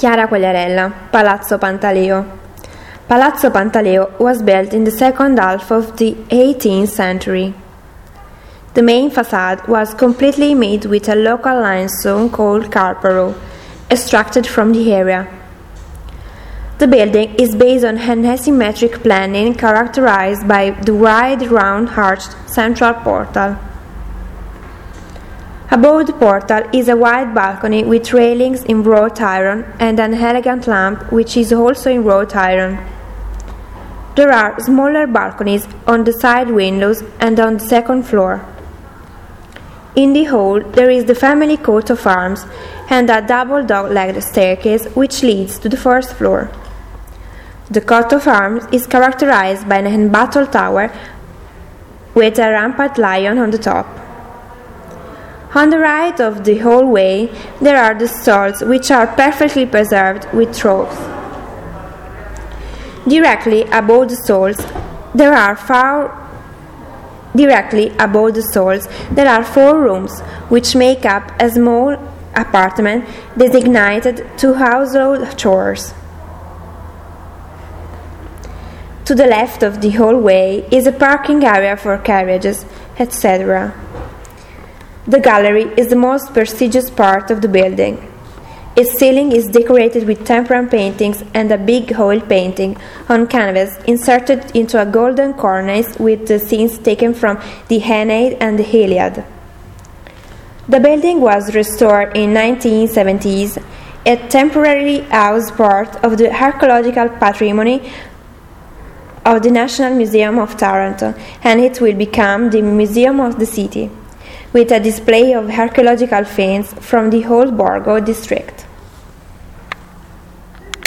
Chiara Quagliarella, Palazzo Pantaleo. Palazzo Pantaleo was built in the second half of the 18th century. The main facade was completely made with a local limestone called Carparo, extracted from the area. The building is based on an asymmetric planning characterized by the wide, round-arched central portal. Above the portal is a wide balcony with railings in wrought iron and an elegant lamp which is also in wrought iron. There are smaller balconies on the side windows and on the second floor. In the hall there is the family coat of arms and a double dog-legged staircase which leads to the first floor. The coat of arms is characterized by an embattled tower with a rampant lion on the top. On the right of the hallway there are the stalls which are perfectly preserved with troughs. Directly above the stalls there are 4 rooms which make up a small apartment designated to household chores. To the left of the hallway is a parking area for carriages, etc. The gallery is the most prestigious part of the building. Its ceiling is decorated with tempera paintings and a big oil painting on canvas inserted into a golden cornice with the scenes taken from the Aeneid and the Iliad. The building was restored in 1970s. It temporarily housed part of the archaeological patrimony of the National Museum of Taranto, and it will become the Museum of the City, with a display of archaeological finds from the old Borgo district.